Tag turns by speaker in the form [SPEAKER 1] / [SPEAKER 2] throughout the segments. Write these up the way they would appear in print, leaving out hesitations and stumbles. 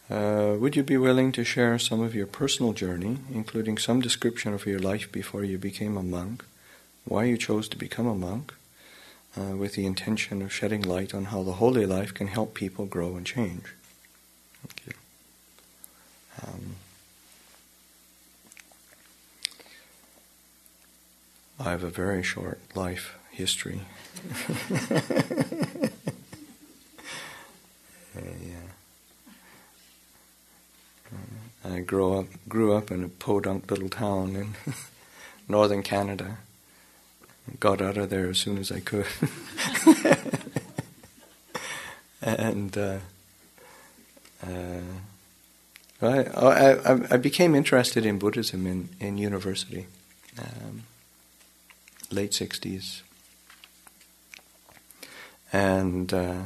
[SPEAKER 1] Would you be willing to share some of your personal journey, including some description of your life before you became a monk, why you chose to become a monk, with the intention of shedding light on how the holy life can help people grow and change? Thank you. I have a very short life history. I grew up in a podunk little town in northern Canada. Got out of there as soon as I could. And I became interested in Buddhism in university, late 60s. And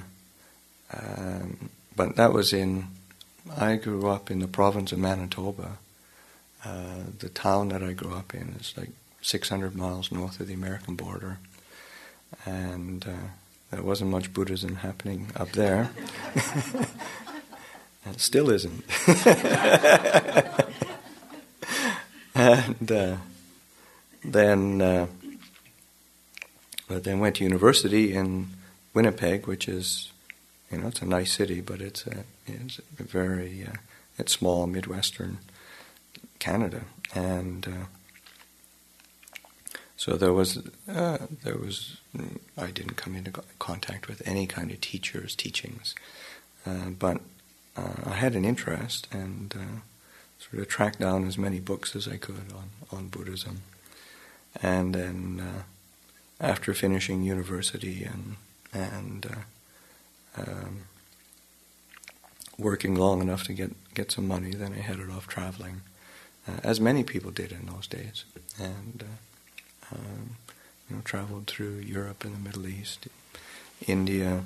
[SPEAKER 1] but that was I grew up in the province of Manitoba. The town that I grew up in is like 600 miles north of the American border. And there wasn't much Buddhism happening up there. It still isn't. And then went to university in Winnipeg, which is, it's a nice city, but it's small, Midwestern Canada, and so there was I didn't come into contact with any kind of teachings, but I had an interest and sort of tracked down as many books as I could on Buddhism, and then after finishing university and working long enough to get some money, then I headed off traveling, as many people did in those days, and traveled through Europe and the Middle East, India,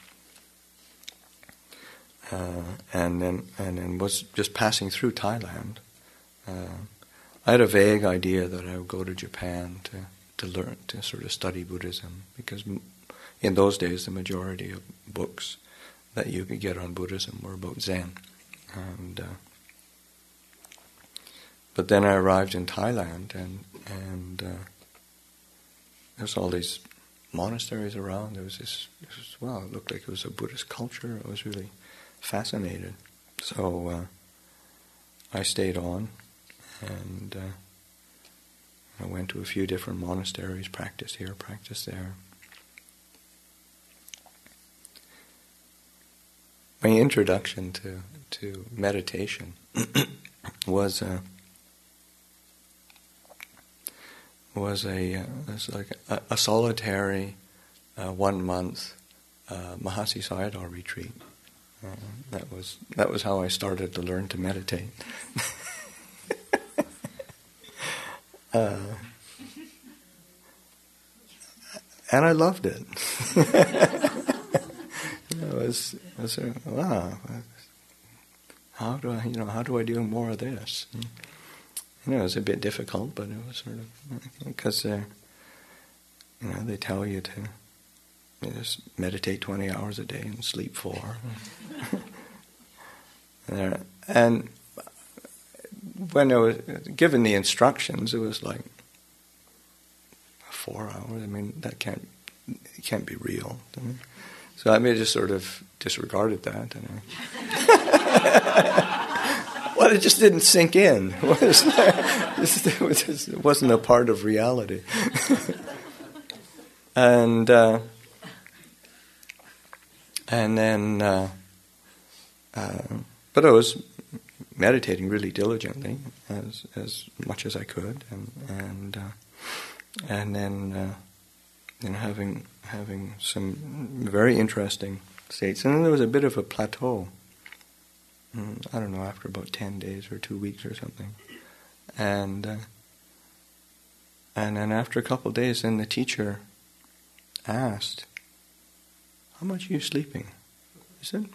[SPEAKER 1] and then was just passing through Thailand. I had a vague idea that I would go to Japan to learn, to sort of study Buddhism, because in those days the majority of books that you could get on Buddhism were about Zen. And but then I arrived in Thailand, and there's all these monasteries around. There was this, it looked like it was a Buddhist culture. I was really fascinated. So I stayed on, and I went to a few different monasteries, practiced here, practiced there. My introduction to meditation was like a solitary 1 month Mahasi Sayadaw retreat. That was how I started to learn to meditate. And I loved it. I was wow. How do I do more of this? It was a bit difficult, but it was sort of because they tell you to just meditate 20 hours a day and sleep 4. And when I was given the instructions, it was like 4 hours. I mean, that can't be real. So I just sort of disregarded that. And it just didn't sink in. It wasn't a part of reality. And then, but I was meditating really diligently, as much as I could, and then having some very interesting states. And then there was a bit of a plateau. I don't know, after about 10 days or 2 weeks or something. And then after a couple of days, then the teacher asked, "How much are you sleeping?" I said,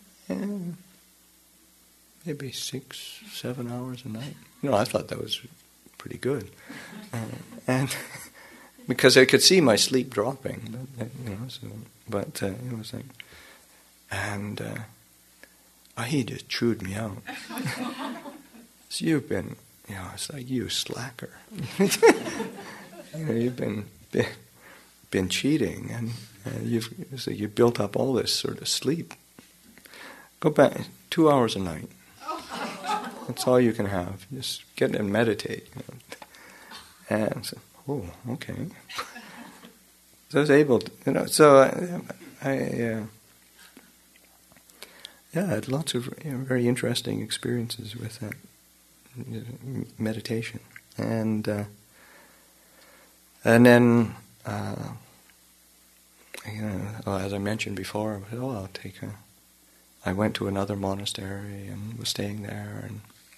[SPEAKER 1] maybe 6-7 hours a night. I thought that was pretty good. And because I could see my sleep dropping, but it was like, and he just chewed me out. So you've been, it's like, you slacker. You've been cheating, and you built up all this sort of sleep. Go back 2 hours a night. That's all you can have. Just get and meditate. And so, okay. So I was able to, so I had lots of very interesting experiences with that meditation. And then, as I mentioned before, I went to another monastery and was staying there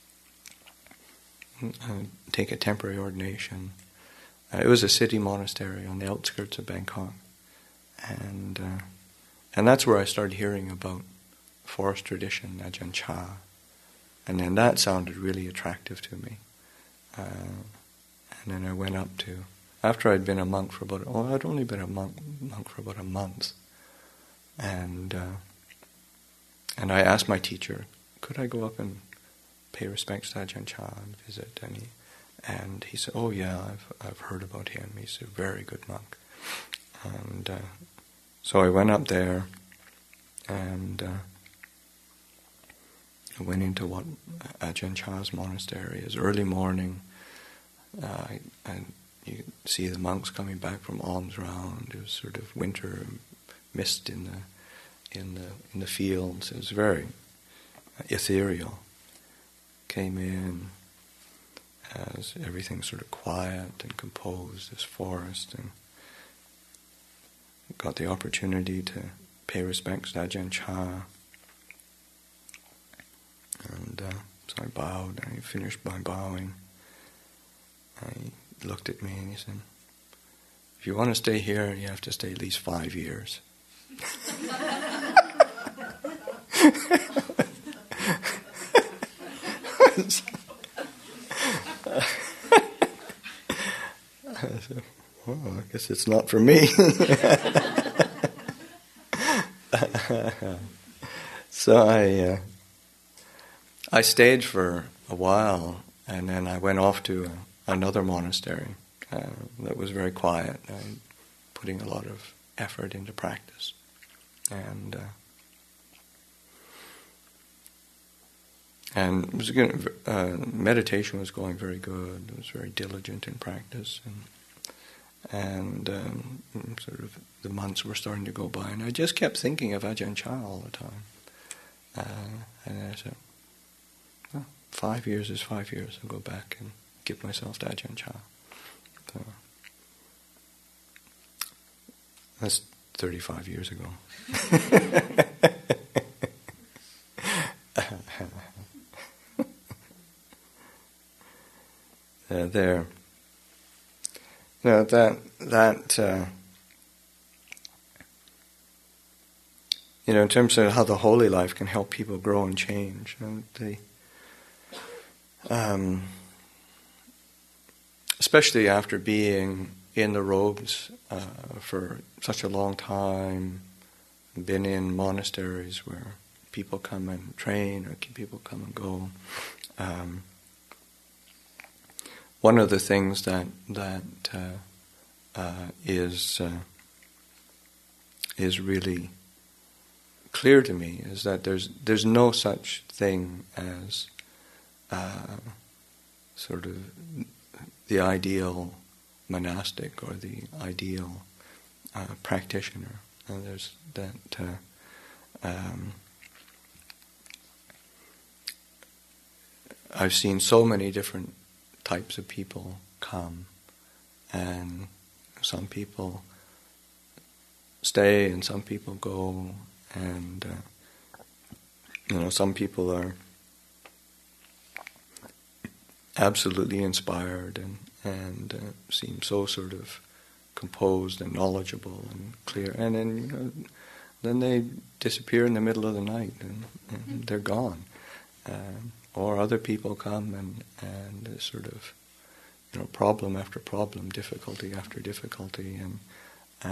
[SPEAKER 1] and take a temporary ordination. It was a city monastery on the outskirts of Bangkok, and that's where I started hearing about forest tradition, Ajahn Chah, and then that sounded really attractive to me. And then I went up to, after I'd been a monk for I'd only been a monk for about a month, and I asked my teacher, could I go up and pay respects to Ajahn Chah and visit? And he said, oh yeah, I've heard about him. He's a very good monk. And so I went up there, and I went into what Ajahn Chah's monastery is. Early morning, and you could see the monks coming back from alms round. It was sort of winter mist in the fields. It was very ethereal. Came in as everything sort of quiet and composed, this forest, and got the opportunity to pay respects to Ajahn Chah. And so I bowed, and I finished by bowing. He looked at me and he said, if you want to stay here, you have to stay at least 5 years. I said, well, I guess it's not for me. So I stayed for a while, and then I went off to another monastery that was very quiet, putting a lot of effort into practice. And it was meditation was going very good. I was very diligent in practice, and sort of the months were starting to go by, and I just kept thinking of Ajahn Chah all the time. And I said, well, 5 years is 5 years. I'll go back and give myself to Ajahn Chah. So, that's 35 years ago. There. No, in terms of how the holy life can help people grow and change, especially after being in the robes for such a long time, been in monasteries where people come and train or people come and go. One of the things that is really clear to me is that there's no such thing as sort of the ideal monastic or the ideal practitioner. And there's that. I've seen so many different types of people come, and some people stay and some people go, and some people are absolutely inspired and seem so sort of composed and knowledgeable and clear, and then they disappear in the middle of the night and they're gone. Or other people come and sort of, problem after problem, difficulty after difficulty,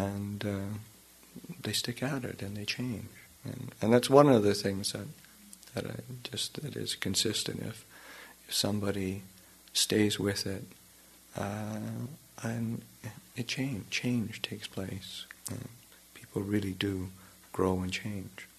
[SPEAKER 1] and they stick at it and they change. And that's one of the things that that is consistent. If somebody stays with it, and change takes place. People really do grow and change.